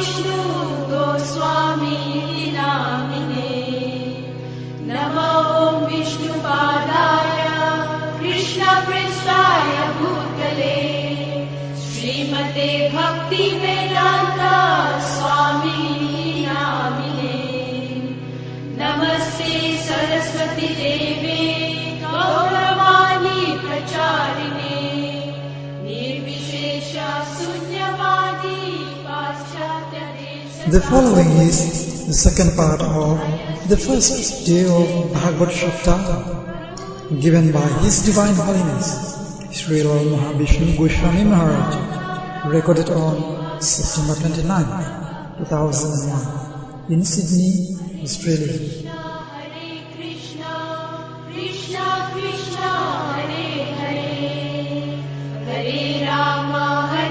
Vishnu Goswami Namine Namo Om Vishnu Padaya Krishna Prishthaya Bhutale Srimate Bhakti Vedanta Swami Namine Namaste Saraswati Deve Gauravani Pracharine Nirvishesha Sunyavadi Paschatya Desha. The following is the second part of the first day of Bhagavad Saptaha, given by His Divine Holiness Srila Mahavishnu Goswami Maharaj, recorded on September 29, 2001, in Sydney, Australia. Hare Krishna, Krishna Krishna, Hare Hare, Hare Rama,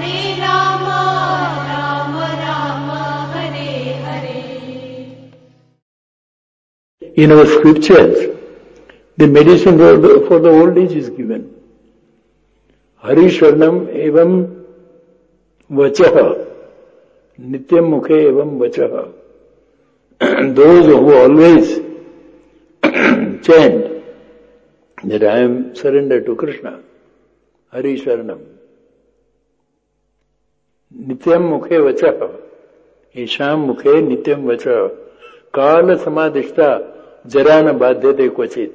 Rama Rama, Hare Hare. In our scriptures, the medicine for the old age is given. Hari Shwarnam evam vachaha, nityam mukhe evam vachaha. Those who always chant that I am surrendered to Krishna, Hari Shwarnam, nityam mukhe vachaha, isham mukhe nityam vachaha, kala samadhishta jarana badhyate kvachit.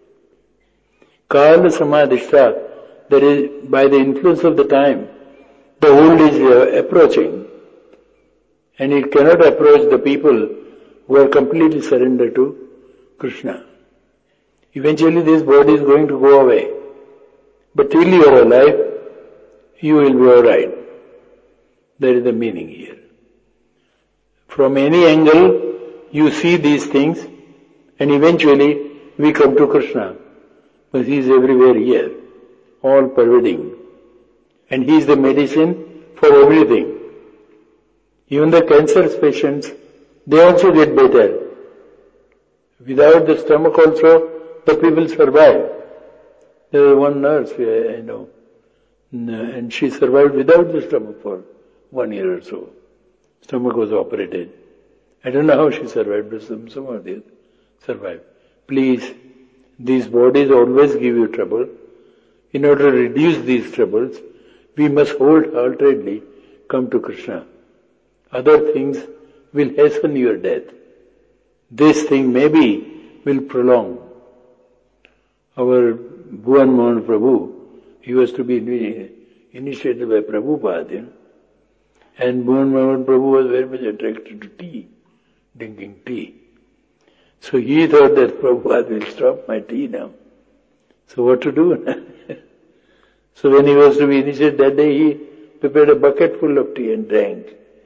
Kala samadhishta, that is, by the influence of the time, the old is approaching, and it cannot approach the people who are completely surrendered to Krishna. Eventually this body is going to go away, but till you are alive, you will be alright. That is the meaning here. From any angle, you see these things, and eventually we come to Krishna. But He is everywhere here, all pervading. And He is the medicine for everything. Even the cancer patients, they also get better. Without the stomach also, the people survive. There was one nurse, I know, and she survived without the stomach for 1 year or so. Stomach was operated. I don't know how she survived, but somehow they survived. Please, these bodies always give you trouble. In order to reduce these troubles, we must wholeheartedly come to Krishna. Other things will hasten your death. This thing maybe will prolong. Our Bhuvan Mohan Prabhu, he was to be initiated by Prabhupada, and Bhuvan Mohan Prabhu was very much attracted to tea, drinking tea. So he thought that Prabhupada will stop my tea now. So what to do? So when he was to be initiated that day, he prepared a bucket full of tea and drank.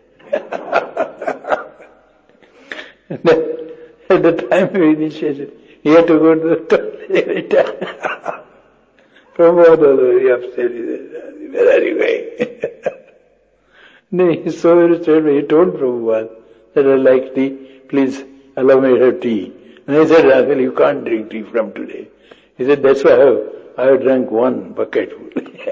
And at the time he initiated, he had to go to the toilet every time. Prabhupada was very upset. He said, "Where are you going?" No, he's so irritated. He told Prabhupada that I like tea, please allow me to have tea. And I said, "Well, you can't drink tea from today." He said, "That's why I have drank one bucket full."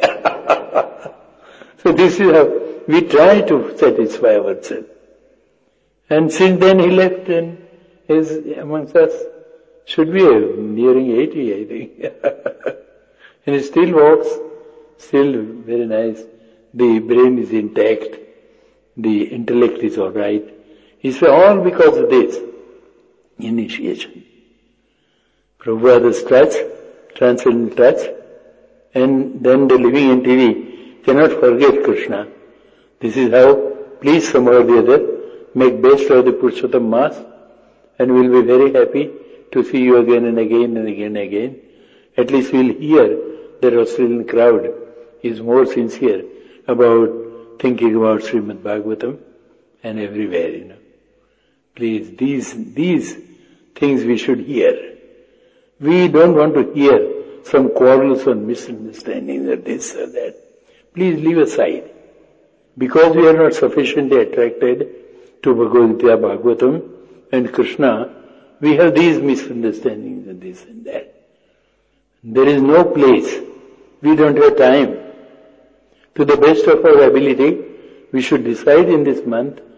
So this is how we try to satisfy ourselves. And since then he left and is amongst us. Should be nearing 80, I think. And he still walks, still very nice. The brain is intact. The intellect is alright. It's all because of this initiation. Prabhupada's touch, transcendental touch, and then the living entity cannot forget Krishna. This is how, please somehow or the other, make best of the Purushottam Mass, and we'll be very happy to see you again and again and again and again. At least we'll hear that Australian crowd is more sincere about thinking about Srimad Bhagavatam and everywhere, Please, these things we should hear. We don't want to hear some quarrels or misunderstandings or this or that. Please leave aside. Because we are not sufficiently attracted to Bhagavad Gita, Bhagavatam and Krishna, we have these misunderstandings and this and that. There is no place. We don't have time. To the best of our ability, we should decide in this month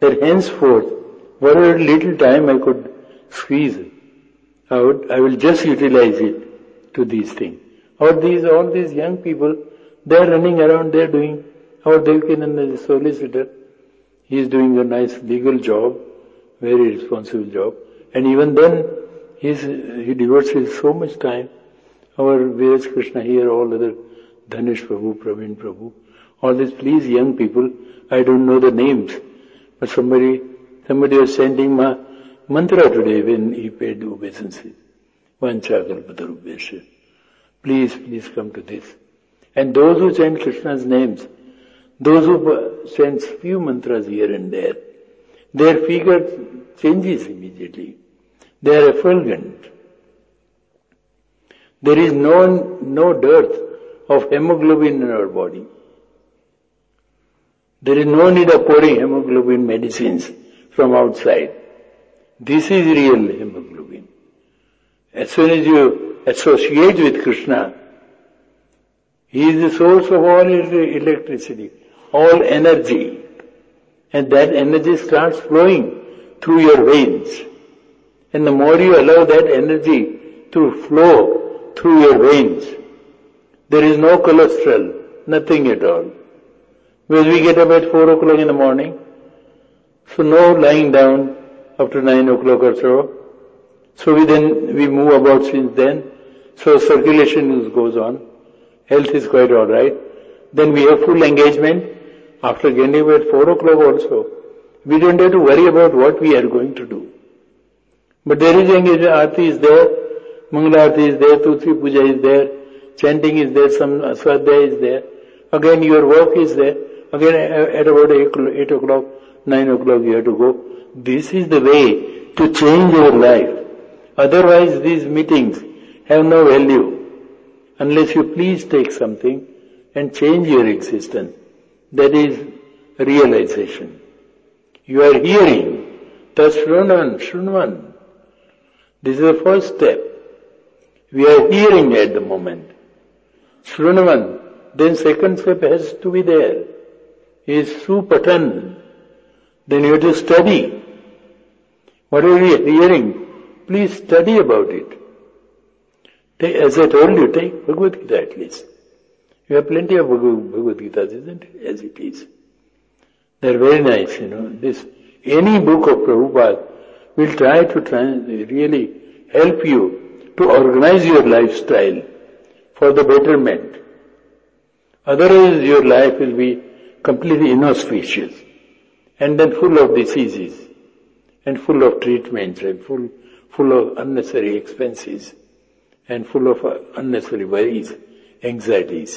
that henceforth, whatever little time I could squeeze out, I will just utilize it to these things. All these young people, they are running around, they are doing, our Devkinananda is a solicitor. He is doing a nice legal job, very responsible job. And even then, he devotes so much time. Our Viraj Krishna here, all other Dhanish Prabhu, Praveen Prabhu, all these please young people, I don't know the names, but somebody was chanting mantra today when he paid obeisance. Vanchakalpatarubhesha. Please come to this. And those who chant Krishna's names, those who chant few mantras here and there, their figure changes immediately. They are effulgent. There is no dearth of hemoglobin in our body. There is no need of pouring hemoglobin medicines from outside. This is real hemoglobin. As soon as you associate with Krishna, He is the source of all electricity, all energy. And that energy starts flowing through your veins. And the more you allow that energy to flow through your veins, there is no cholesterol, nothing at all. Because we get up at 4 o'clock in the morning, so no lying down after 9 o'clock or so. So we move about since then. So circulation goes on. Health is quite alright. Then we have full engagement. After getting up at 4 o'clock also, we don't have to worry about what we are going to do. But there is engagement. Aarti is there, Mangala Aarti is there, Tulsi Puja is there, chanting is there, some Swadhyaya is there. Again your work is there. Again at about 8 o'clock, 9 o'clock you have to go. This is the way to change your life. Otherwise these meetings have no value unless you please take something and change your existence. That is realization. You are hearing. Tas Shrunvan. This is the first step. We are hearing at the moment. Shrunvan. Then second step has to be there. Is Supatan. Then you have to study. Whatever you are hearing, please study about it. As I told you, take Bhagavad Gita at least. You have plenty of Bhagavad Gitas, isn't it? As it is. They're very nice, any book of Prabhupada will try to really help you to organize your lifestyle for the betterment. Otherwise your life will be completely inauspicious and then full of diseases and full of treatments and full of unnecessary expenses and full of unnecessary worries, anxieties.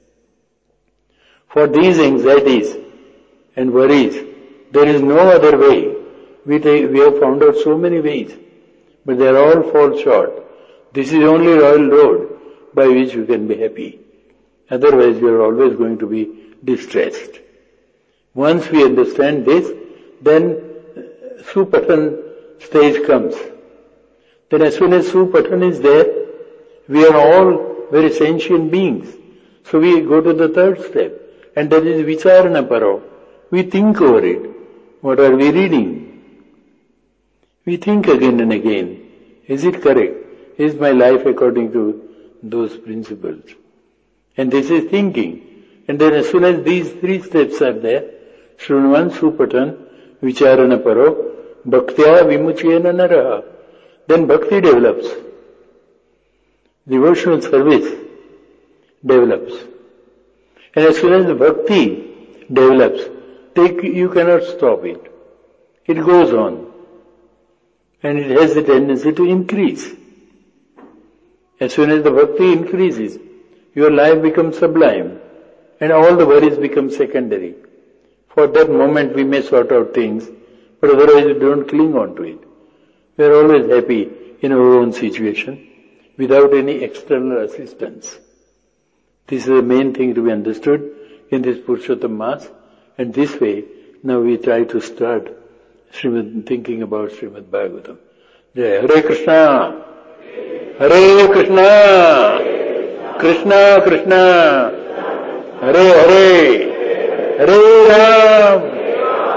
For these anxieties and worries, there is no other way. We have found out so many ways, but they all fall short. This is only royal road by which you can be happy. Otherwise you are always going to be distressed. Once we understand this, then Supatan stage comes. Then as soon as Supatan is there, we are all very sentient beings. So we go to the third step, and that is Vicharana Paro. We think over it. What are we reading? We think again and again. Is it correct? Is my life according to those principles? And this is thinking. And then as soon as these three steps are there, Shrunvan, Supatan, Vicharana Paro, Bhaktya Vimuchena Naraha, then bhakti develops. Devotional service develops. And as soon as the bhakti develops, you cannot stop it. It goes on. And it has the tendency to increase. As soon as the bhakti increases, your life becomes sublime and all the worries become secondary. For that moment we may sort out things, but otherwise we don't cling on to it. We are always happy in our own situation without any external assistance. This is the main thing to be understood in this Purushottam Mass, and this way now we try to start thinking about Srimad Bhagavatam. Jai Hare Krishna! Hare Krishna! Krishna Krishna! Hare Hare! Hare Ram!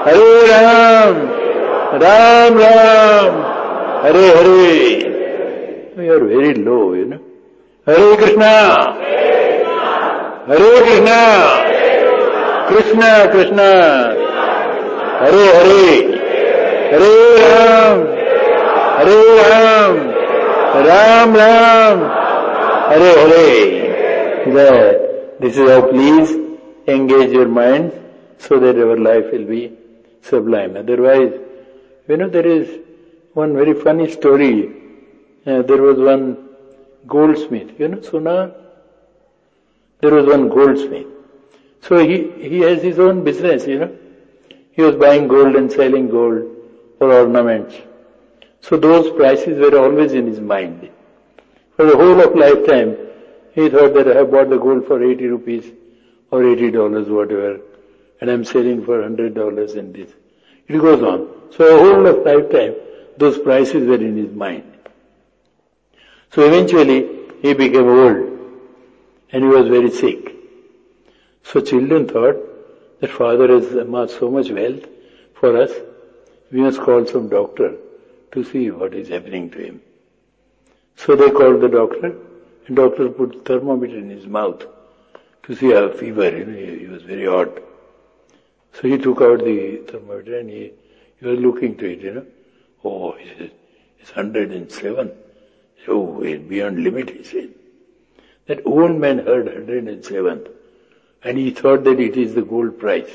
Hare Ram, Ram Ram, Hare Hare. We are very low, Hare Krishna, Hare Krishna, Krishna Krishna, Hare Hare, Hare Ram, Hare Ram, Ram Ram, Hare Hare. This is how please engage your mind so that our life will be sublime. Otherwise, there is one very funny story. There was one goldsmith, Suna? There was one goldsmith. So he has his own business, He was buying gold and selling gold for ornaments. So those prices were always in his mind. For the whole of lifetime, he thought that I have bought the gold for 80 rupees or $80, whatever, and I'm selling for $100 in this. It goes on. So the whole of lifetime, those prices were in his mind. So eventually, he became old and he was very sick. So children thought that father has amassed so much wealth for us, we must call some doctor to see what is happening to him. So they called the doctor, and doctor put thermometer in his mouth to see how fever, he was very hot. So he took out the thermometer and he was looking to it, Oh, he said, it's 107. Oh, it's beyond limit, he said. That old man heard 107 and he thought that it is the gold price.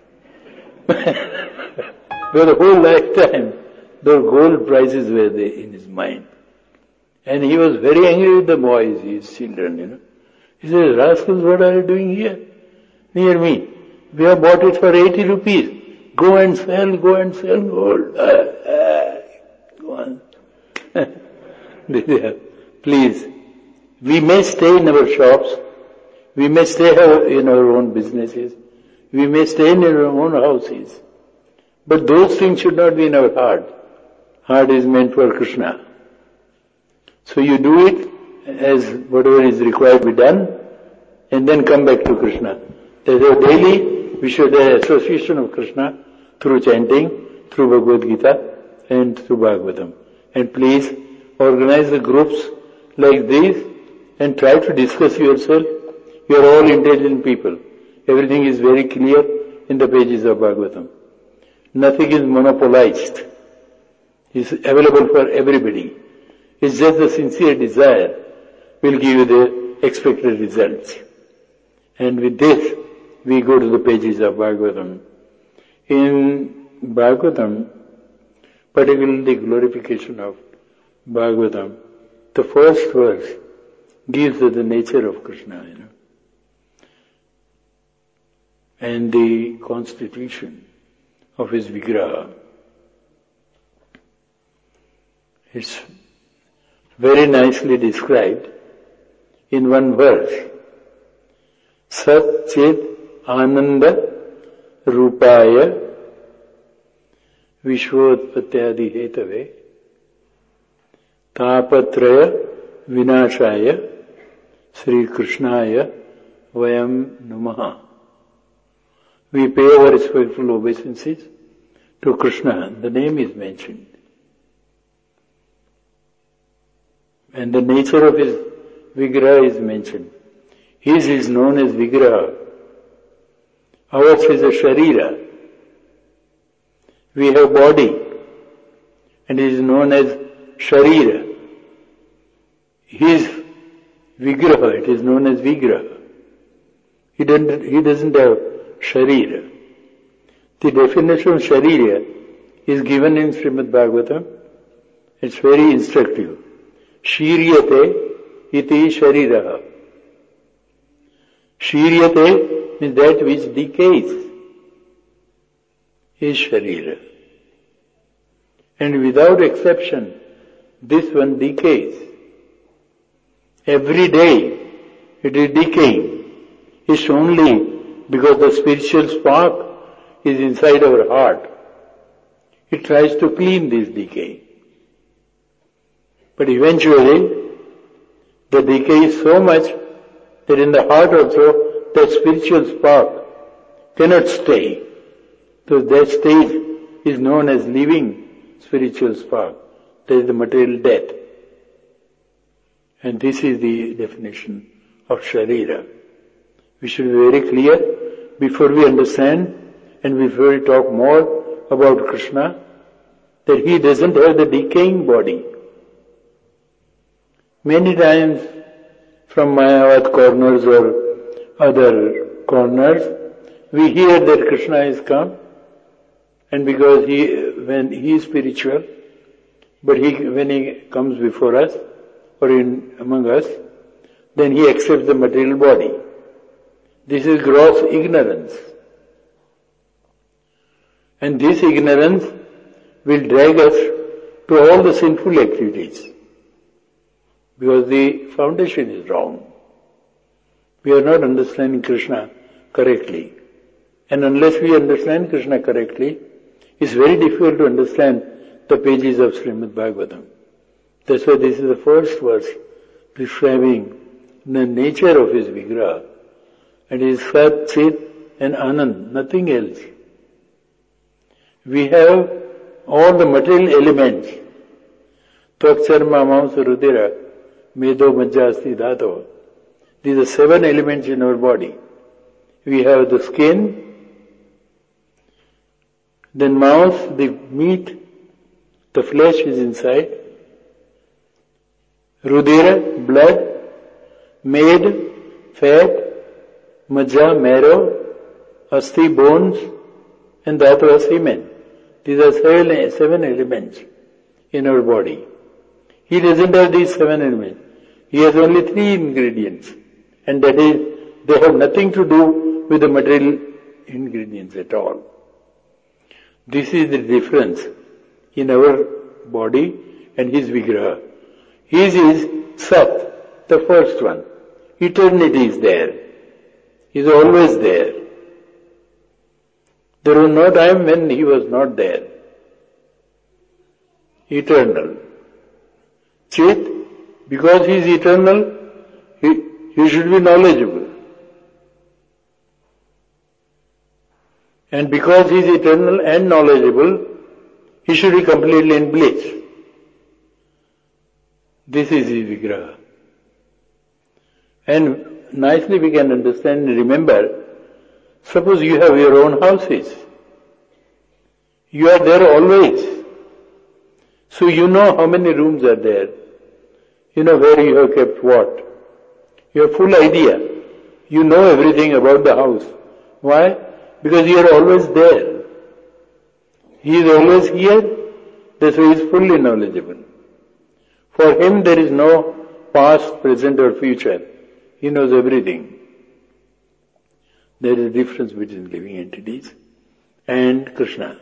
For the whole lifetime, the gold prices were there in his mind. And he was very angry with the boys, his children, He says, rascals, what are you doing here? Near me. We have bought it for 80 rupees. Go and sell gold. Go on. Please, we may stay in our shops, we may stay in our own businesses, we may stay in our own houses, but those things should not be in our heart. Heart is meant for Krishna. So you do it as whatever is required to be done, and then come back to Krishna. Therefore daily we should have association of Krishna through chanting, through Bhagavad Gita, and through Bhagavatam. And please organize the groups like these and try to discuss yourself. You are all intelligent people. Everything is very clear in the pages of Bhagavatam. Nothing is monopolized. It's available for everybody. It's just the sincere desire will give you the expected results. And with this, we go to the pages of Bhagavatam. In Bhagavatam, particularly the glorification of Bhagavatam, the first verse gives us the nature of Krishna, and the constitution of his Vigraha. It's very nicely described in one verse. Sat Chit Ananda Rupaya Vishwotpatyadi Hetave Tapatraya Vinashaya Sri Krishnaya Vayam Namaha. We pay our respectful obeisances to Krishna. The name is mentioned. And the nature of his Vigraha is mentioned. His is known as Vigraha. Ours is a Sharira. We have body, and it is known as Sharira. His Vigraha, it is known as Vigraha. He doesn't have Sharira. The definition of Sharira is given in Srimad Bhagavatam. It's very instructive. Shiryate iti shariraha. Shiryate means that which decays is Sharira. And without exception, this one decays. Every day it is decaying. It's only because the spiritual spark is inside our heart. It tries to clean this decay. But eventually, the decay is so much that in the heart also, that spiritual spark cannot stay. So that stage is known as leaving spiritual spark. That is the material death. And this is the definition of Sharira. We should be very clear before we understand and before we talk more about Krishna, that he doesn't have the decaying body. Many times from Mayavad corners or other corners, we hear that Krishna is come, and because when he is spiritual, but when he comes before us or among us, then he accepts the material body. This is gross ignorance. And this ignorance will drag us to all the sinful activities. Because the foundation is wrong. We are not understanding Krishna correctly. And unless we understand Krishna correctly, it's very difficult to understand the pages of Srimad Bhagavatam. That's why this is the first verse describing the nature of his Vigraha. And it is Sat, Chit and Anand, nothing else. We have all the material elements. Tvak, Charma, Mamsa, Rudira, Medo, Majja, Asti, Dhato. These are 7 elements in our body. We have the skin, then mouth, the meat, the flesh is inside. Rudira, blood, Med, fat, Majja, marrow, Asti, bones, and Dhatu, semen. These are 7 elements in our body. He doesn't have these 7 elements. He has only 3 ingredients. And that is, they have nothing to do with the material ingredients at all. This is the difference in our body and his Vigraha. His is Sat, the first one. Eternity is there. He is always there. There was no time when he was not there. Eternal. Chit, because he is eternal, he should be knowledgeable. And because he is eternal and knowledgeable, he should be completely in bliss. This is his Vigraha. And nicely we can understand and remember, suppose you have your own houses. You are there always. So you know how many rooms are there. You know where you have kept what. You have full idea. You know everything about the house. Why? Because you are always there. He is always here, that's why he is fully knowledgeable. For him there is no past, present or future. He knows everything. There is a difference between living entities and Krishna.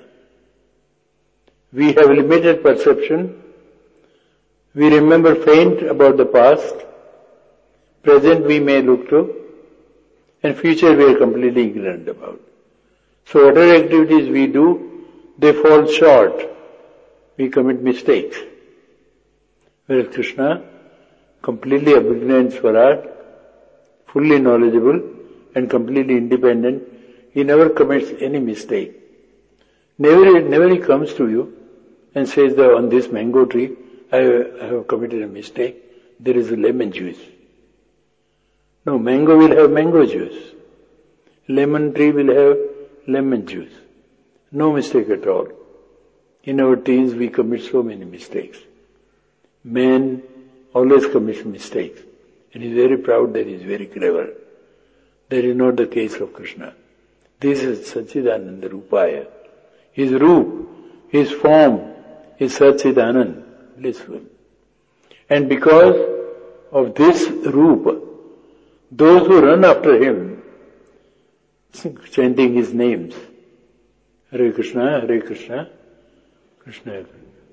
We have limited perception. We remember faint about the past. Present we may look to, and future we are completely ignorant about. So whatever activities we do, they fall short. We commit mistakes. Whereas Krishna, completely abhijna Swarat, fully knowledgeable and completely independent, he never commits any mistake. Never he comes to you and says that on this mango tree, I have committed a mistake. There is a lemon juice. No, mango will have mango juice. Lemon tree will have lemon juice. No mistake at all. In our teens we commit so many mistakes. Man always commits mistakes. And he is very proud that he is very clever. That is not the case of Krishna. This is Satchidananda Rupaya. His Roop, his form is Satchidananda, blissful. And because of this Roop, those who run after him, chanting his names, Hare Krishna, Krishna Hare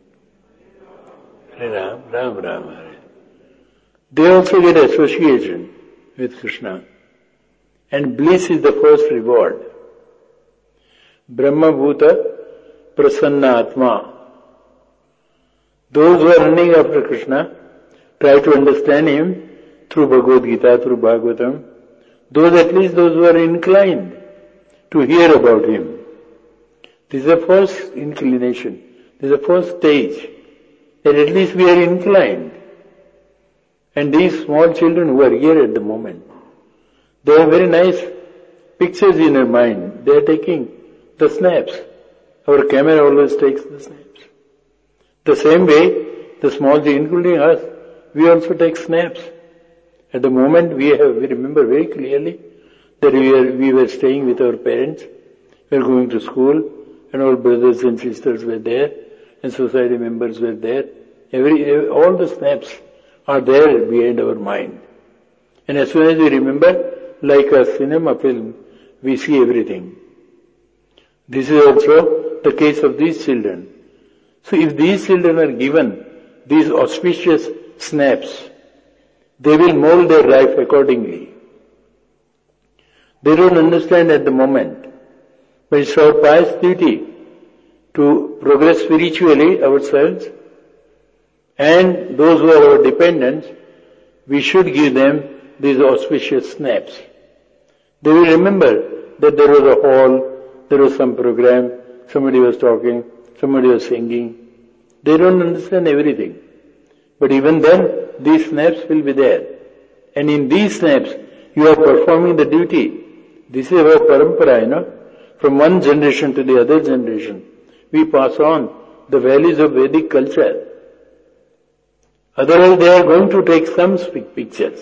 Ram, Ram Ram Hare. They also get association with Krishna. And bliss is the first reward. Brahma Bhuta Prasanna Atma. Those who are running after Krishna try to understand him through Bhagavad Gita, through Bhagavatam. Those who are inclined to hear about him. This is the first inclination. This is the first stage. That at least we are inclined. And these small children who are here at the moment, they have very nice pictures in their mind. They are taking the snaps. Our camera always takes the snaps. The same way, the small children, including us, we also take snaps. At the moment we remember very clearly that we were staying with our parents, we were going to school, and our brothers and sisters were there, and society members were there. All the snaps are there behind our mind. And as soon as we remember, like a cinema film, we see everything. This is also the case of these children. So if these children are given these auspicious snaps, they will mold their life accordingly. They don't understand at the moment, but it's our pious duty to progress spiritually ourselves, and those who are our dependents, we should give them these auspicious snaps. They will remember that there was a hall, there was some program, somebody was talking, somebody was singing. They don't understand everything. But even then, these snaps will be there. And in these snaps, you are performing the duty. This is our parampara, From one generation to the other generation, we pass on the values of Vedic culture. Otherwise, they are going to take some pictures.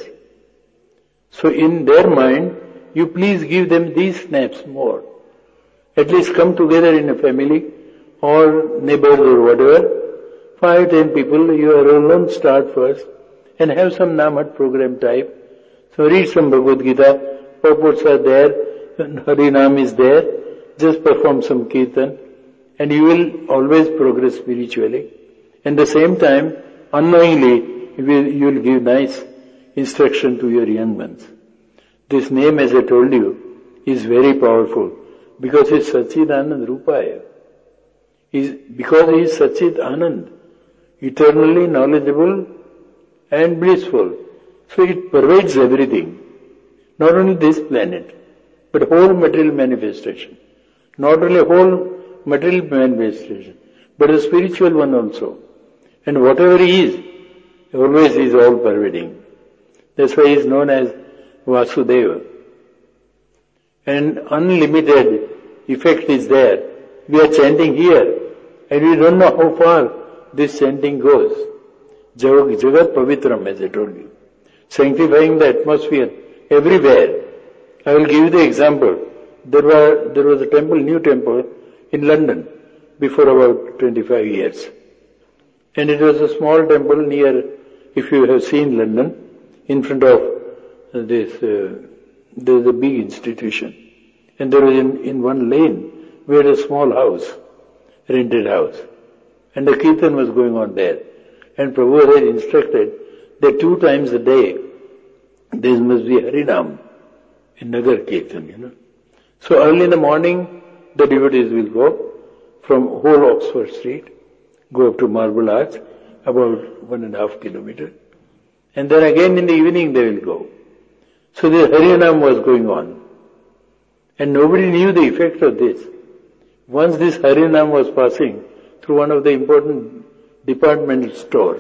So in their mind, you please give them these snaps more. At least come together in a family or neighbors or whatever. 5, 10 people, you are alone, start first and have some Namat program type. So read some Bhagavad Gita, purports are there, Harinam is there, just perform some Kirtan and you will always progress spiritually. At the same time, unknowingly, you will give nice instruction to your young ones. This name, as I told you, is very powerful because it's Satchidanand Rupaya. Because he is Satchit Anand, eternally knowledgeable and blissful. So it pervades everything. Not only this planet, but whole material manifestation. Not only whole material manifestation, but a spiritual one also. And whatever he is, always is all pervading. That's why he is known as Vasudeva. And unlimited effect is there. We are chanting here, and we don't know how far this chanting goes. Jagat Pavitram, as I told you. Sanctifying the atmosphere everywhere. I will give you the example. There was a temple, new temple, in London, before about 25 years. And it was a small temple near, if you have seen London, in front of this, there is a big institution. And there was in one lane, we had a small house, rented house. And the Kirtan was going on there. And Prabhu had instructed that 2 times a day, there must be Harinam in Nagar Kirtan, So early in the morning, the devotees will go from whole Oxford Street, go up to Marble Arch, about 1.5 kilometers. And then again in the evening they will go. So the Harinam was going on. And nobody knew the effect of this. Once this Harinam was passing through one of the important departmental stores,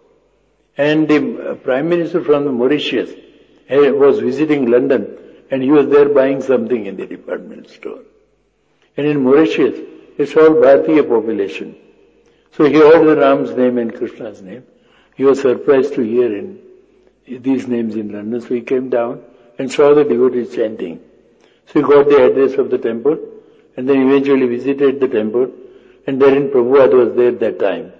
and the Prime Minister from Mauritius was visiting London, and he was there buying something in the departmental store. And in Mauritius, it's all Bharatiya population. So he heard the Ram's name and Krishna's name. He was surprised to hear in these names in London, so he came down and saw the devotees chanting. So he got the address of the temple, and then eventually visited the temple, and therein Prabhupada was there that time.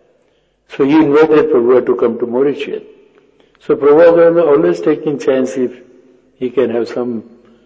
So he invited Prabhupada to come to Mauritius. So Prabhupada was always taking chance if he can have some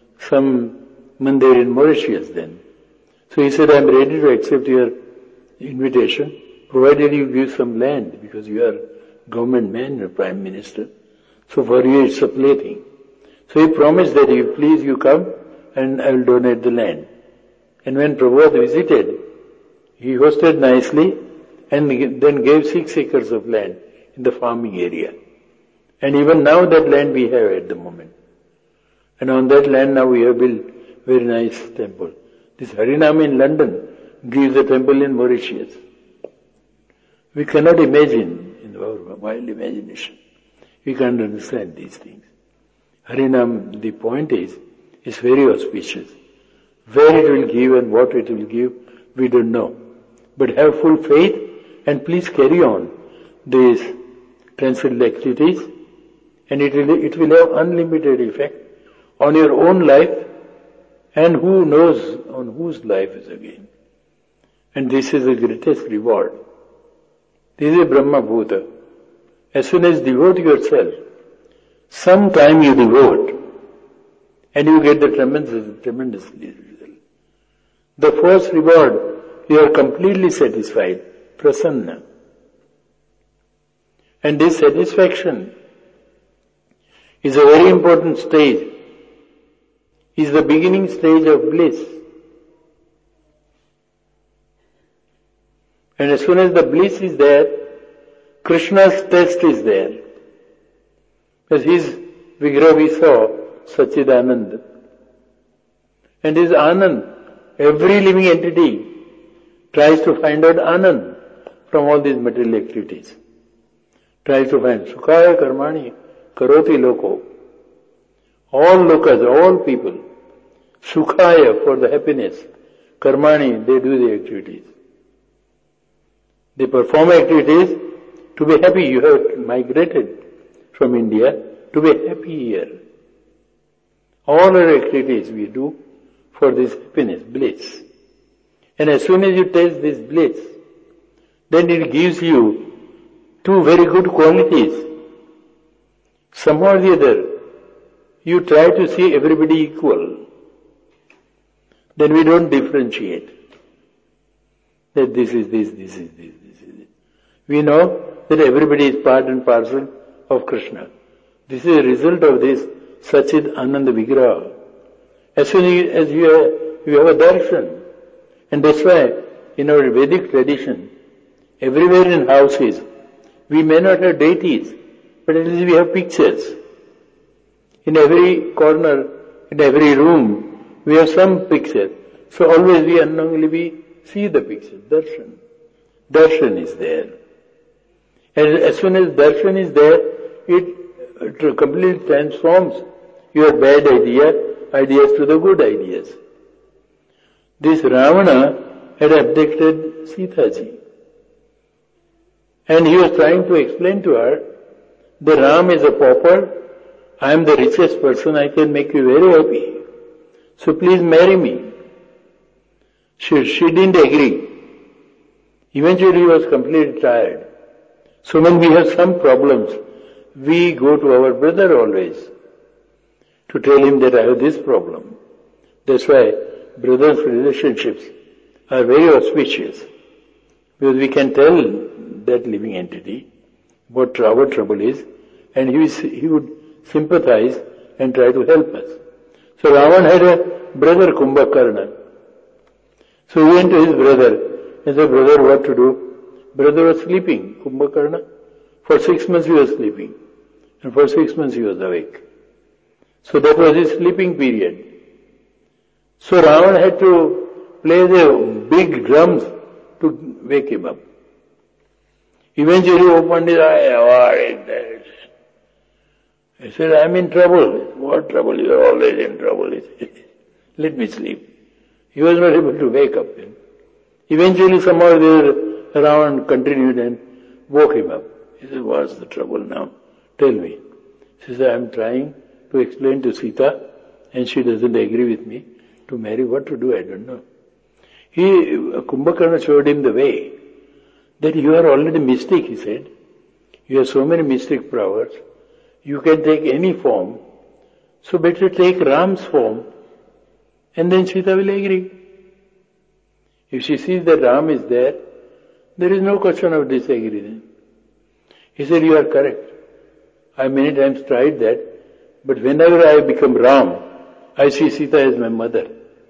mandir in Mauritius then. So he said, I am ready to accept your invitation, provided you give some land, because you are government man, you're Prime Minister. So for you it's a plaything. So he promised that if please you come, and I will donate the land. And when Prabhupada visited, he hosted nicely, and then gave 6 acres of land in the farming area. And even now that land we have at the moment. And on that land now we have built very nice temple. This Harinam in London, gives a temple in Mauritius. We cannot imagine in our wild imagination. We can't understand these things. Harinam, the point is very auspicious. Where it will give and what it will give, we don't know. But have full faith and please carry on these transcendental activities, and it will have unlimited effect on your own life, and who knows on whose life is again. And this is the greatest reward. This is Brahma Bhuta. As soon as devote yourself, some time you devote, and you get the tremendous result. The first reward, you are completely satisfied, prasanna. And this satisfaction is a very important stage, is the beginning stage of bliss. And as soon as the bliss is there, Krishna's test is there. Because his Vigraha we saw, Satchidanand. And his Anand, every living entity tries to find out Anand from all these material activities. Tries to find Sukhaya Karmani Karoti Loko. All lokas, all people. Sukhaya for the happiness. Karmani, they do the activities. They perform activities to be happy. You have migrated from India to be happy here. All our activities we do for this happiness, bliss. And as soon as you taste this bliss, then it gives you two very good qualities. Somehow or the other, you try to see everybody equal. Then we don't differentiate. That this is this, this is this, this is this. We know that everybody is part and parcel of Krishna. This is a result of this Satchid Ananda Vigraha. As soon as you have a darshan, and that's why in our Vedic tradition, everywhere in houses, we may not have deities, but at least we have pictures. In every corner, in every room, we have some picture. So always we unknowingly see the picture, darshan. Darshan is there. And as soon as darshan is there, it completely transforms your bad ideas to the good ideas. This Ravana had abducted Sita ji. And he was trying to explain to her, the Ram is a pauper, I am the richest person, I can make you very happy. So please marry me. She didn't agree. Eventually he was completely tired. So when we have some problems, we go to our brother always to tell him that I have this problem. That's why brothers' relationships are very auspicious. Because we can tell that living entity what our trouble is, and he would sympathize and try to help us. So Ravan had a brother Kumbhakarna. So he went to his brother and said, brother, what to do? Brother was sleeping, Kumbhakarna. For 6 months he was sleeping. And for 6 months he was awake. So that was his sleeping period. So Ravan had to play the big drums to wake him up. Eventually he opened his eye. What is that? He said, I'm in trouble. What trouble? You are always in trouble. He said, let me sleep. He was not able to wake up. Eventually somehow Ravan continued and woke him up. He said, what's the trouble now? Tell me. He said, I'm trying to explain to Sita and she doesn't agree with me to marry. What to do? I don't know. Kumbhakarna showed him the way. That you are already mystic, he said. You have so many mystic powers. You can take any form. So better take Ram's form and then Sita will agree. If she sees that Ram is there is no question of disagreement. He said, you are correct. I many times tried that, but whenever I become Ram, I see Sita as my mother.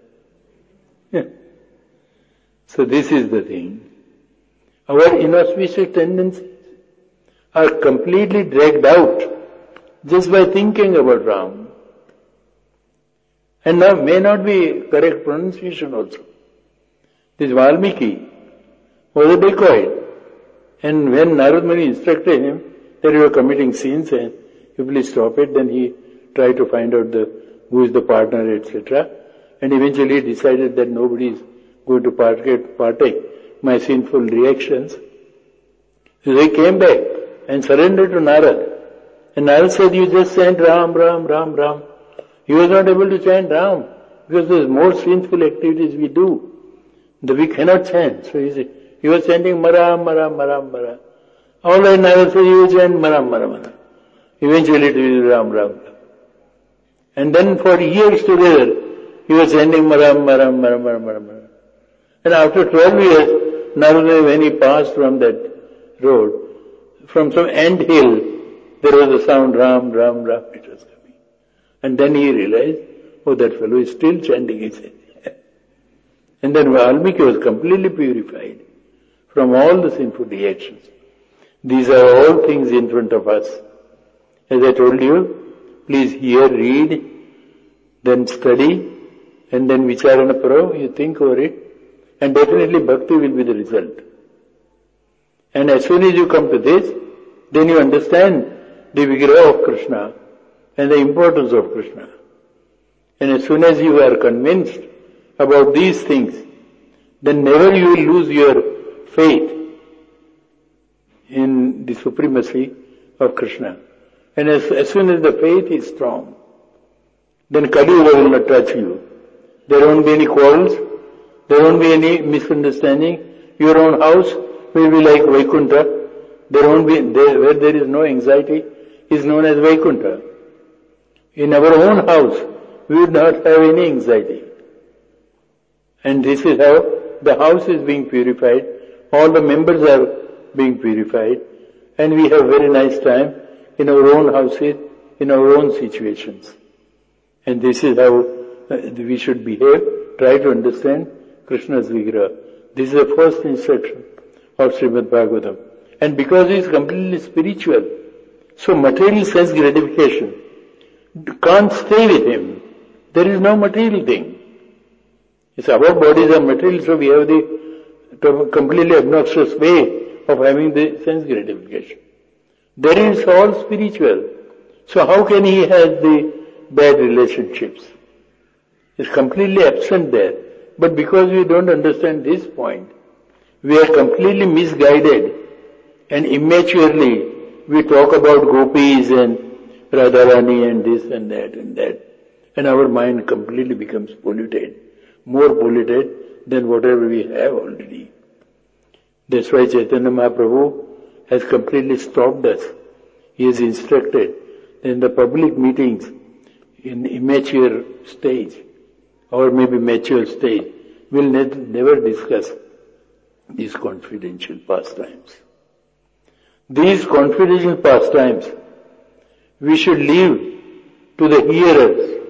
So this is the thing. Our inauspicious tendencies are completely dragged out just by thinking about Ram. And now may not be correct pronunciation also. This Valmiki was a dacoit. And when Narad Muni instructed him that you were committing sins and you please stop it, then he tried to find out who is the partner, etc. And eventually decided that nobody is going to partake my sinful reactions. So he came back and surrendered to Narad. And Narad said, you just chant Ram, Ram, Ram, Ram. He was not able to chant Ram because there's more sinful activities we do that we cannot chant. So he was chanting Maram, Maram, Maram, Maram. All right, Narad said, you chant Maram, Maram, Maram. Eventually it is Ram, Ram, Ram. And then for years together, he was chanting Maram, Maram, Maram, Maram, Maram, Maram. And after 12 years, Narada, when he passed from that road, from some ant hill, there was a sound, Ram, Ram, Ram, it was coming. And then he realized, oh, that fellow is still chanting his name. And then Valmiki was completely purified from all the sinful reactions. These are all things in front of us. As I told you, please hear, read, then study, and then vicharana pro, you think over it, and definitely bhakti will be the result. And as soon as you come to this, then you understand the vigraha of Krishna and the importance of Krishna. And as soon as you are convinced about these things, then never you will lose your faith in the supremacy of Krishna. And as soon as the faith is strong, then Kali Yuga will not touch you. There won't be any quarrels, there won't be any misunderstanding. Your own house will be like Vaikuntha. There won't be, where there is no anxiety is known as Vaikuntha. In our own house, we would not have any anxiety. And this is how the house is being purified, all the members are being purified, and we have very nice time in our own houses, in our own situations. And this is how we should behave, try to understand Krishna's Vigraha. This is the first instruction of Srimad Bhagavatam. And because it is completely spiritual, so material sense gratification can't stay with him. There is no material thing. It's our bodies are material, so we have the completely obnoxious way of having the sense gratification. There is all spiritual. So how can he have the bad relationships? It's completely absent there. But because we don't understand this point, we are completely misguided and immaturely we talk about gopis and Radharani and this and that. And our mind completely becomes polluted, more polluted than whatever we have already. That's why Chaitanya Mahaprabhu has completely stopped us. He has instructed that in the public meetings, in immature stage, or maybe mature stage, we'll never discuss these confidential pastimes. These confidential pastimes, we should leave to the hearers.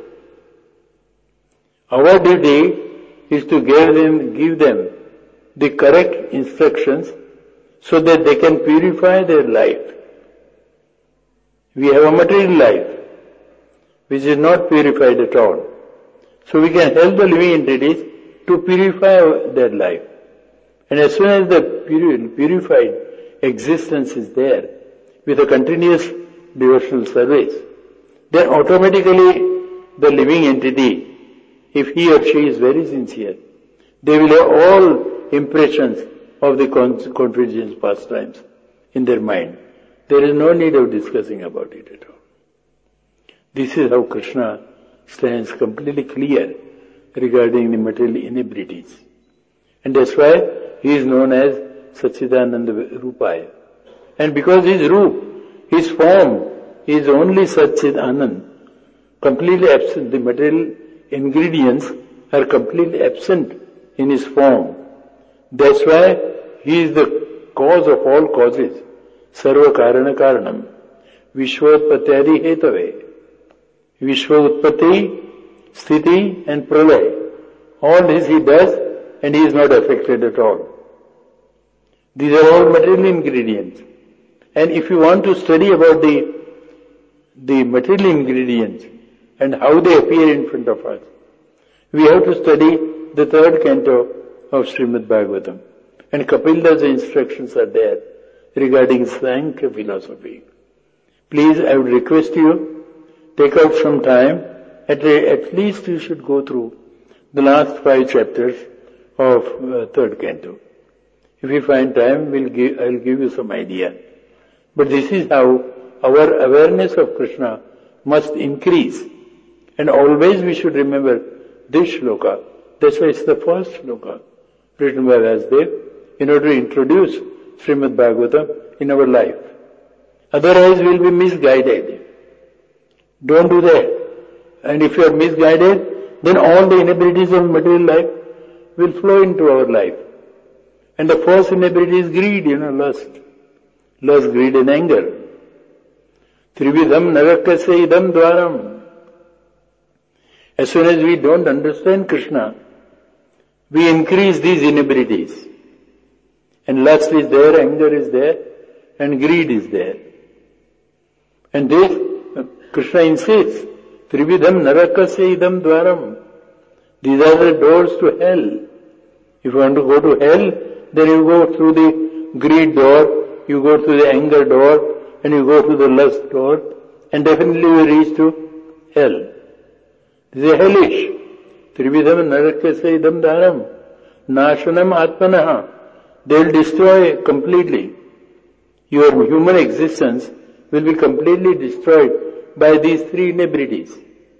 Our duty is to give them the correct instructions so that they can purify their life. We have a material life which is not purified at all. So we can help the living entities to purify their life. And as soon as the purified existence is there with a continuous devotional service, then automatically the living entity, if he or she is very sincere, they will have all impressions of the confidential pastimes in their mind. There is no need of discussing about it at all. This is how Krishna stands completely clear regarding the material inebrities. And that's why he is known as Satchidananda Rupaya. And because his Roop, his form, is only Satchid Anand, completely absent, the material ingredients are completely absent in his form. That's why he is the cause of all causes, Sarva Karana Karanam, Vishwotpatyadi Hetave, Vishwa Utpatti, Sthiti and Pralay. All this he does and he is not affected at all. These are all material ingredients. And if you want to study about the material ingredients and how they appear in front of us, we have to study the third canto of Srimad Bhagavatam. And Kapil's instructions are there regarding Sankhya philosophy. Please, I would request you, take out some time, at least you should go through the last 5 chapters of third canto. If you find time, I'll give you some idea. But this is how our awareness of Krishna must increase. And always we should remember this shloka. That's why it's the first shloka written by Vasudev in order to introduce Srimad Bhagavatam in our life. Otherwise we'll be misguided. Don't do that. And if you are misguided, then all the inabilities of material life will flow into our life. And the first inability is greed, lust. Lust, greed and anger. Trividham narakasya idam dwaram. As soon as we don't understand Krishna, we increase these inabilities. And lust is there, anger is there, and greed is there. And this, Krishna insists, Trividham narakasya idam dwaram. These are the doors to hell. If you want to go to hell, then you go through the greed door, you go through the anger door, and you go through the lust door, and definitely you reach to hell. This is hellish. Trividham narakasya idam dharam. Nashanam atmanaha. They will destroy completely. Your human existence will be completely destroyed by these 3 inabilities.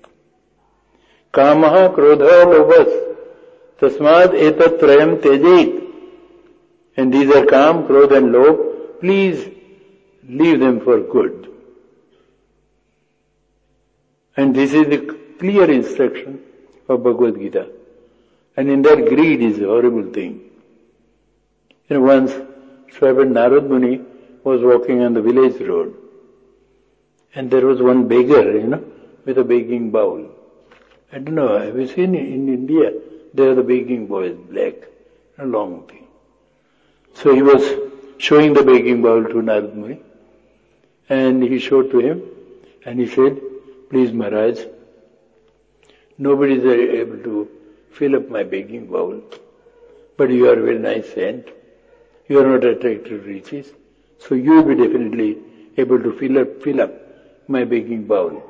Kamaha, krodha, lobhas. Tasmad etat trayam tejit. And these are Kam, Krodha and Lobh. Please leave them for good. And this is the clear instruction of Bhagavad Gita. And in that greed is a horrible thing. Once Swapan Narad Muni was walking on the village road. And there was one beggar, with a begging bowl. I don't know, have you seen in India, there are the begging boys, black, a long thing. So he was showing the begging bowl to Narad Muni, and he showed to him, and he said, please Maharaj, nobody is able to fill up my begging bowl, but you are a very nice saint, you are not attracted to riches, so you will be definitely able to fill up my begging bowl.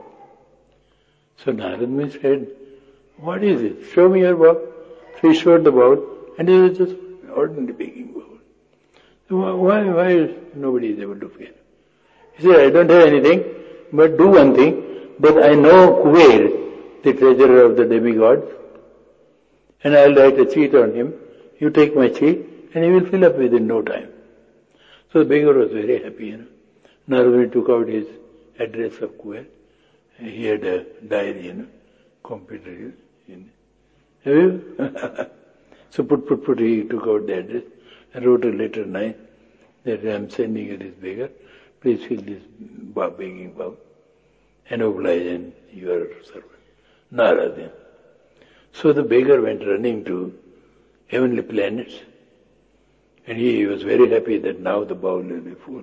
So Narad Muni said, what is it? Show me your bowl. So he showed the bowl, and it was just ordinary begging bowl. So why is nobody is able to fill? He said, I don't have anything, but do one thing, that I know Kuber, the treasurer of the demigods, and I'll write a cheat on him. You take my cheat, and he will fill up within no time. So the beggar was very happy, Narad Muni took out his address of Kuber. He had a diary, computer. Have you? So he took out the address and wrote a letter 9 that I am sending you this beggar. Please fill this begging bowl and oblige and your servant. Narad. So the beggar went running to heavenly planets, and he was very happy that now the bowl will be full.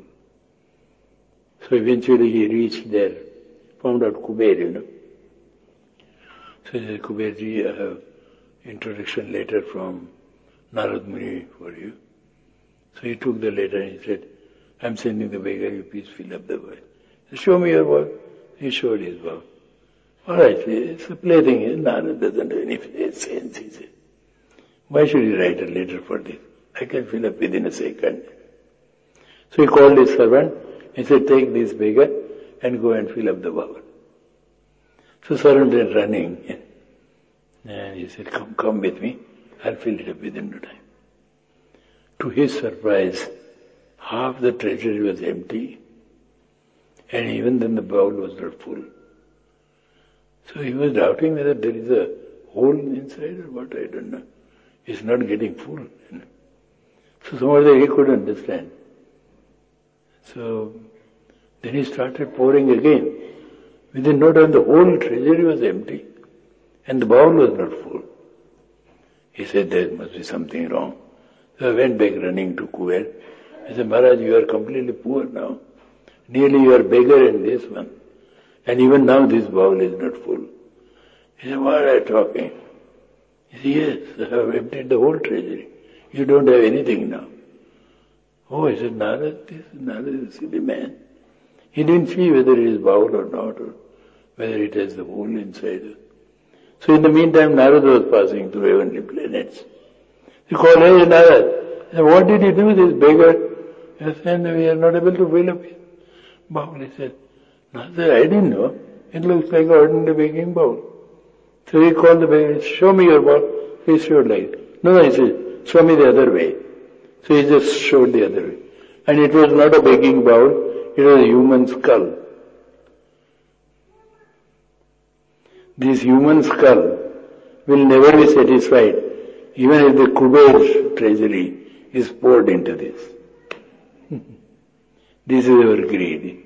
So eventually he reached there, found out Kuber, So he said, Kuberji, I have introduction letter from Narad Muni for you. So he took the letter and he said, I'm sending the beggar, you please fill up the bowl. Show me your bowl. He showed his bowl. Alright, it's a plaything. Narad doesn't have any sense, he said. Why should he write a letter for this? I can fill up within a second. So he called his servant. He said, take this beggar and go and fill up the bowl. So servant went running. And he said, come with me. I'll fill it up within no time. To his surprise, half the treasury was empty. And even then the bowl was not full. So he was doubting whether there is a hole inside or what, I don't know. It's not getting full. So somehow he could understand. So then he started pouring again. Within no time the whole treasury was empty and the bowl was not full. He said there must be something wrong. So I went back running to Kuber. I said, Maharaj, you are completely poor now. Nearly you are beggar in this one. And even now this bowl is not full. He said, what are you talking? He said, yes, I have emptied the whole treasury. You don't have anything now. Oh, I said, Narad is a silly man. He didn't see whether it is bowl or not, or whether it has the hole inside. So in the meantime, Narad was passing through heavenly planets. He called, hey Narad, said, what did you do, this beggar? He said, we are not able to fill up his bowl. He said, Narad, I didn't know. It looks like an ordinary begging bowl. So he called the beggar, show me your bowl. He showed like it. No, he said, show me the other way. So he just showed the other way. And it was not a begging bowl, it was a human skull. This human skull will never be satisfied even if the Kuber's treasury is poured into this. This is our greed.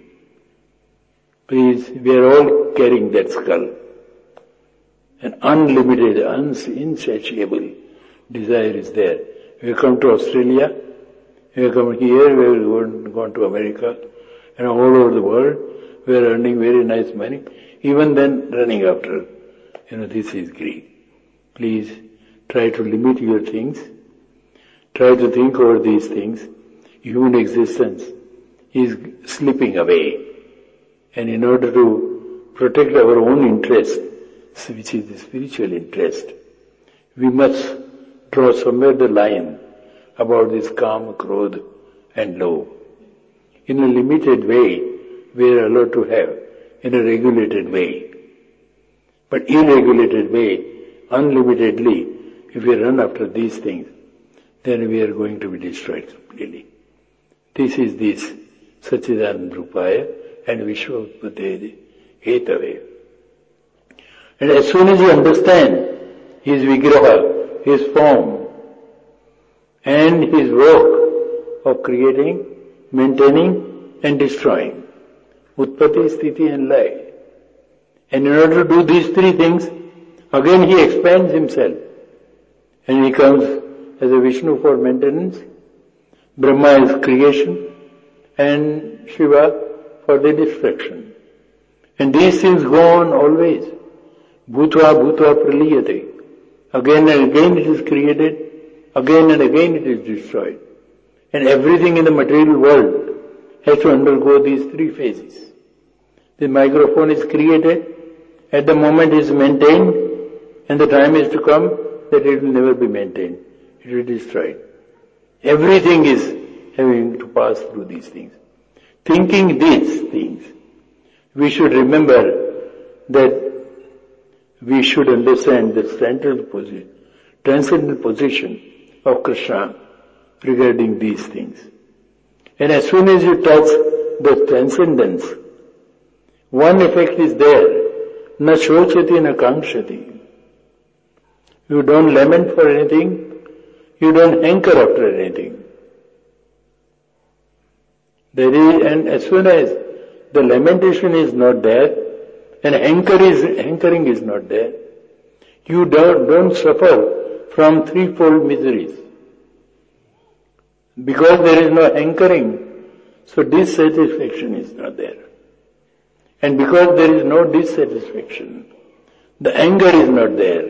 Please, we are all carrying that skull. An unlimited, insatiable desire is there. We have come to Australia, we have come here, we have gone to America, and all over the world, we are earning very nice money. Even then, running after, this is greed. Please, try to limit your things. Try to think over these things. Human existence is slipping away. And in order to protect our own interest, which is the spiritual interest, we must draw somewhere the line about this Kama, Krodha and Lobha. In a limited way, we are allowed to have, in a regulated way. But irregulated way, unlimitedly, if we run after these things, then we are going to be destroyed completely. This is this Satchidananda Rupaya and Vishwa-Utpattehi Hetave. And as soon as you understand his vigraha, his form, and his work of creating, maintaining and destroying, Utpatti, Sthiti and Laya. And in order to do these three things, again he expands himself. And he comes as a Vishnu for maintenance, Brahma is creation, and Shiva for the destruction. And these things go on always. Bhutva bhutva praliyate. Again and again it is created, again and again it is destroyed. And everything in the material world has to undergo these three phases. The microphone is created, at the moment is maintained, and the time is to come that it will never be maintained. It will be destroyed. Everything is having to pass through these things. Thinking these things, we should remember that we should understand the transcendental position of Krishna regarding these things. And as soon as you touch the transcendence, one effect is there, na shochati na kankshati. You don't lament for anything, you don't hanker after anything. And as soon as the lamentation is not there, and hankering is not there, you don't suffer from threefold miseries. Because there is no hankering, so dissatisfaction is not there. And because there is no dissatisfaction, the anger is not there.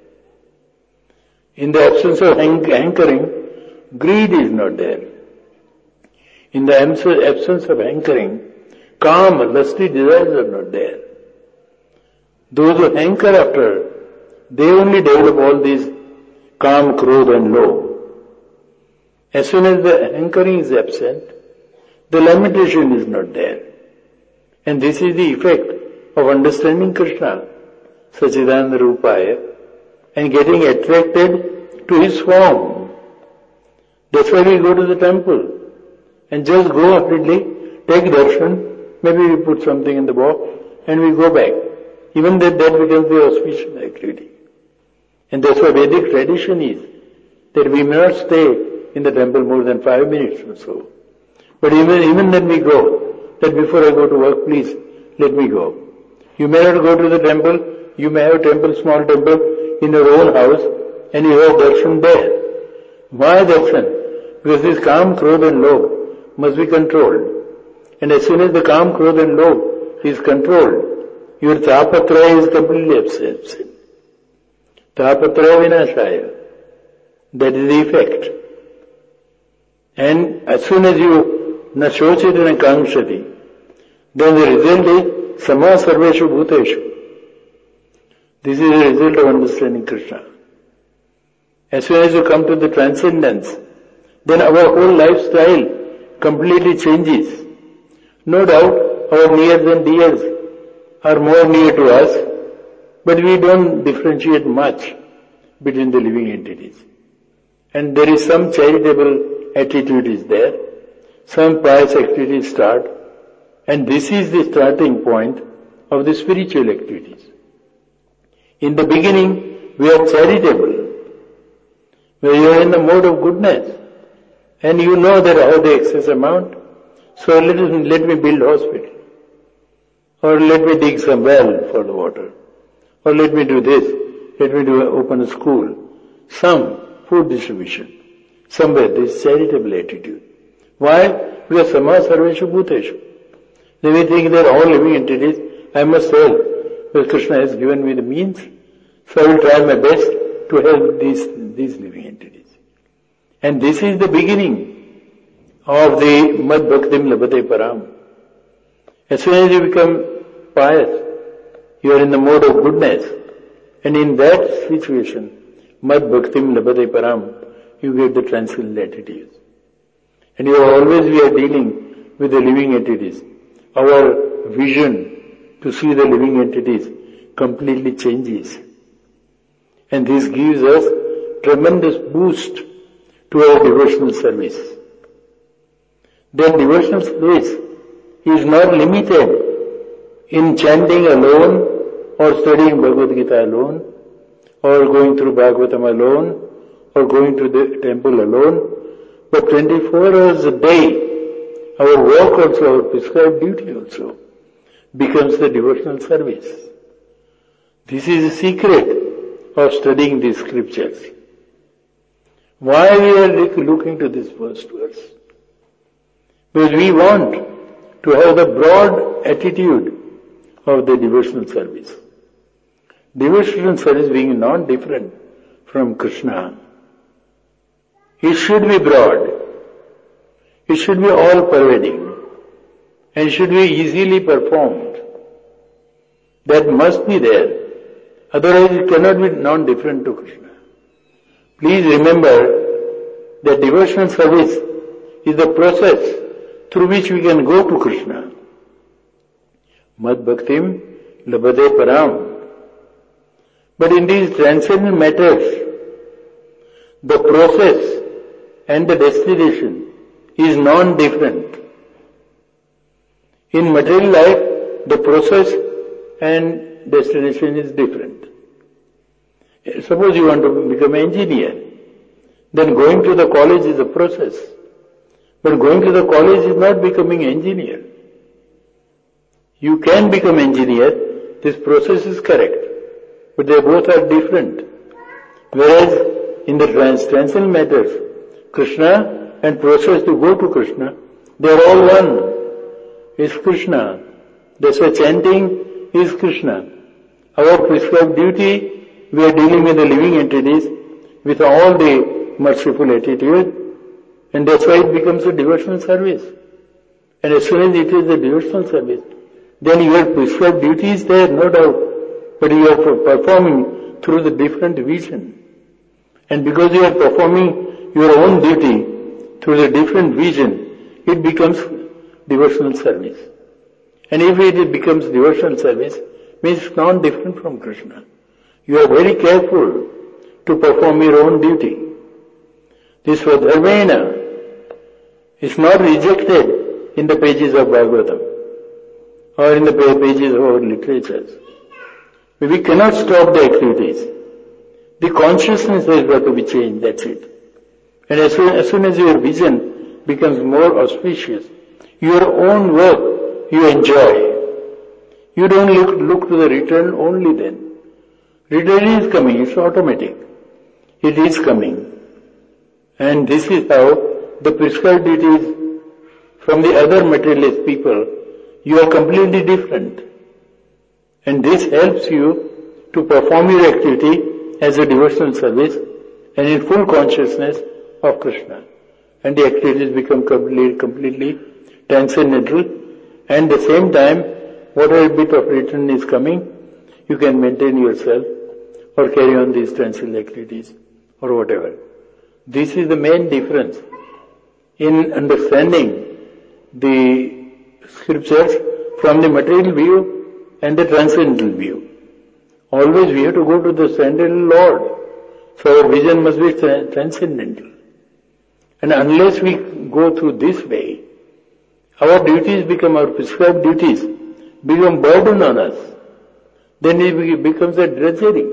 In the absence of hankering, greed is not there. In the absence of hankering, calm, lusty desires are not there. Those who hanker after, they only develop all these calm, krodha and lobha. As soon as the hankering is absent, the lamentation is not there. And this is the effect of understanding Krishna, Satchidananda Rupaya, and getting attracted to his form. That's why we go to the temple and just go rapidly, take darshan, maybe we put something in the box and we go back. Even that becomes the auspicious activity. And that's why Vedic tradition is that we may not stay in the temple more than 5 minutes or so. But even then we go, that before I go to work, please let me go. You may not go to the temple, you may have small temple in your own house and you have darshan there. Why darshan? Because this calm, krodha and lobha must be controlled. And as soon as the calm, krodha and lobha is controlled, your tapatraya is completely absent. Tapatra vinashaya. That is the effect. And as soon as you na shochiti na kankshati, then the result is sama sarveshu bhuteshu. This is the result of understanding Krishna. As soon as you come to the transcendence, then our whole lifestyle completely changes. No doubt, our nears and dears are more near to us, but we don't differentiate much between the living entities. And there is some charitable attitude is there, some pious activities start, and this is the starting point of the spiritual activities. In the beginning, we are charitable, where you are in the mode of goodness, and you know that how the excess amount, so let me build hospital, or let me dig some well for the water, or let me do this, let me open a school, some food distribution, somewhere this charitable attitude. Why? Because sama sarveshu bhuteshu. Then we think that all living entities I must help, because Krishna has given me the means, so I will try my best to help these living entities. And this is the beginning of the Mad Bhaktim Labhate Param. As soon as you become pious, you are in the mode of goodness, and in that situation, Mad Bhaktim Labhate Param, you get the transcendental attitudes. And we are dealing with the living entities. Our vision to see the living entities completely changes. And this gives us tremendous boost to our devotional service. Then devotional service is not limited in chanting alone or studying Bhagavad Gita alone or going through Bhagavatam alone or going to the temple alone, but 24 hours a day, our work also, our prescribed duty also becomes the devotional service. This is the secret of studying these scriptures. Why we are looking to this first verse? Because we want to have the broad attitude of the devotional service. Devotional service being not different from Krishna. It should be broad. It should be all-pervading. And it should be easily performed. That must be there. Otherwise it cannot be non-different to Krishna. Please remember that devotional service is the process through which we can go to Krishna. Mad Bhaktim Labhate Param. But in these transcendental matters, the process and the destination is non-different. In material life, the process and destination is different. Suppose you want to become an engineer, then going to the college is a process. But going to the college is not becoming an engineer. You can become an engineer, this process is correct, but they both are different. Whereas in the transcendental matters, Krishna and process to go to Krishna, they are all one. Is Krishna. That's why chanting is Krishna. Our prescribed duty, we are dealing with the living entities with all the merciful attitude, and that's why it becomes a devotional service. And as soon as it is a devotional service, then your prescribed duty is there, no doubt, but you are performing through the different vision. And because you are performing your own duty through the different vision, it becomes devotional service. And if it becomes devotional service, means it's not different from Krishna. You are very careful to perform your own duty. This Dharmena is not rejected in the pages of Bhagavatam or in the pages of our literatures. We cannot stop the activities. The consciousness has got to be changed, that's it. And as soon as your vision becomes more auspicious, your own work you enjoy. You don't look to the return only then. Return is coming, it's automatic. It is coming. And this is how the prescribed duties from the other materialist people, you are completely different. And this helps you to perform your activity as a devotional service and in full consciousness of Krishna. And the activities become completely transcendental, and at the same time, whatever bit of return is coming, you can maintain yourself or carry on these transcendental activities or whatever. This is the main difference in understanding the scriptures from the material view and the transcendental view. Always we have to go to the transcendental Lord. So our vision must be transcendental. And unless we go through this way, our duties become, our prescribed duties become burden on us. Then it becomes a drudgery.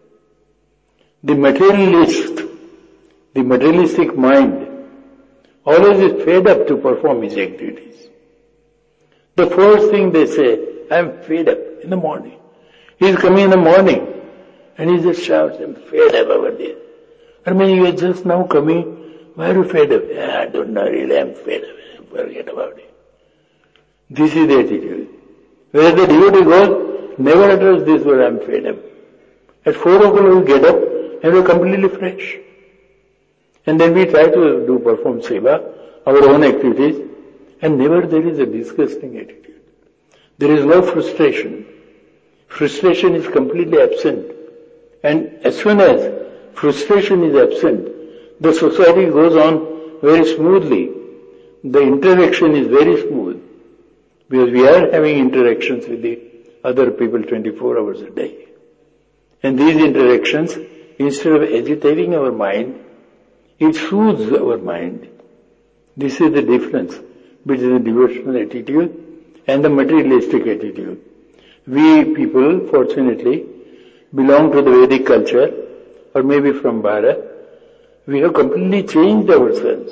The materialist, the materialistic mind always is fed up to perform his activities. The first thing they say, I am fed up in the morning. He is coming in the morning and he just shouts, I am fed up about this. I mean, you are just now coming, why are you fed up? I don't know really, I am fed up. Forget about it. This is the attitude. Where the devotee goes, never utters this word, I am fed up. At 4 o'clock we get up and we are completely fresh. And then we try to perform seva, our own activities, and never there is a disgusting attitude. There is no frustration. Frustration is completely absent. And as soon as frustration is absent, the society goes on very smoothly. The interaction is very smooth. Because we are having interactions with the other people 24 hours a day. And these interactions, instead of agitating our mind, it soothes our mind. This is the difference between the devotional attitude and the materialistic attitude. We people, fortunately, belong to the Vedic culture, or maybe from Bharat. We have completely changed ourselves.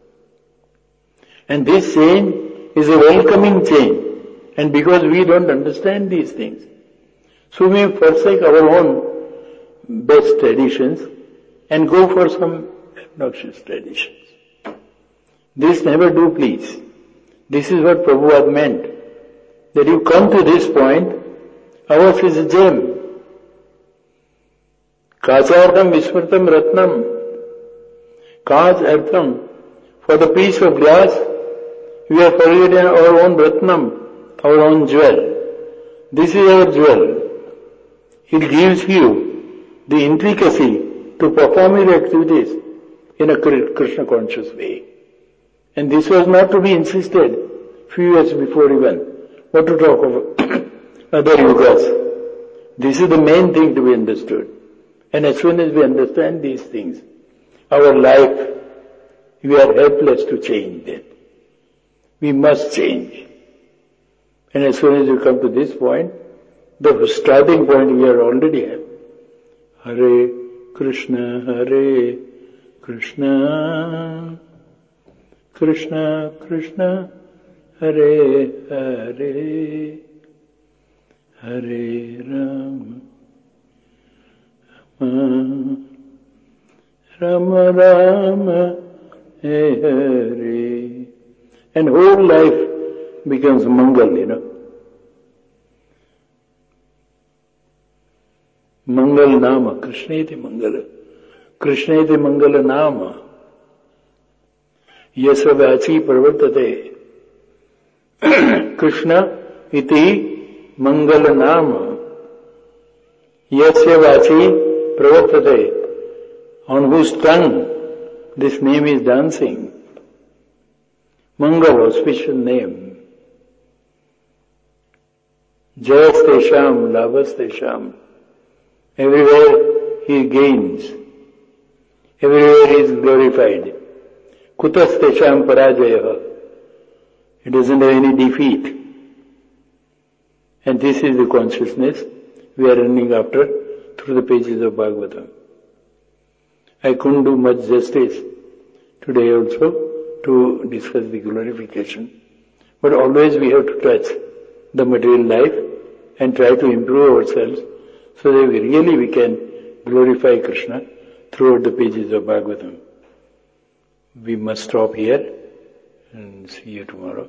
And this change is a welcoming change. And because we don't understand these things, so we forsake our own best traditions and go for some obnoxious traditions. This never do, please. This is what Prabhupada meant. That you come to this point, ours is a gem. Kachartham vismritam ratnam. Kaj artham. For the piece of glass, we have forgotten our own ratnam, our own jewel. This is our jewel. It gives you the intricacy to perform your activities in a Krishna conscious way. And this was not to be insisted few years before even. What to talk of other yugas. This is the main thing to be understood. And as soon as we understand these things, our life, we are helpless to change them. We must change. And as soon as you come to this point, the starting point we are already have. Hare Krishna, Krishna Krishna, Hare Hare, Hare Rama, Rama Rama, Hare. And whole life becomes Mangal, Mangal Nama, Krishneti Mangala. Krishneti Mangala Nama. Yasavachi Pravartate. Krishna iti Mangala Nama. Yasavachi Pravartate. On whose tongue this name is dancing. Mangal, auspicious name. Jayastesham, Lavastesham. Everywhere he gains. Everywhere he is glorified. Kutastesham Parajaya. He doesn't have any defeat. And this is the consciousness we are running after through the pages of Bhagavatam. I couldn't do much justice today also to discuss the glorification. But always we have to touch the material life and try to improve ourselves so that we can glorify Krishna throughout the pages of Bhagavatam. We must stop here and see you tomorrow,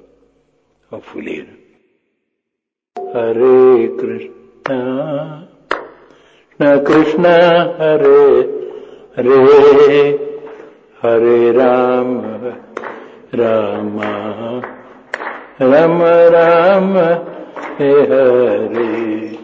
hopefully. Hare Krishna, Krishna Hare Hare, Hare Rama, Rama Rama, Hare Hare.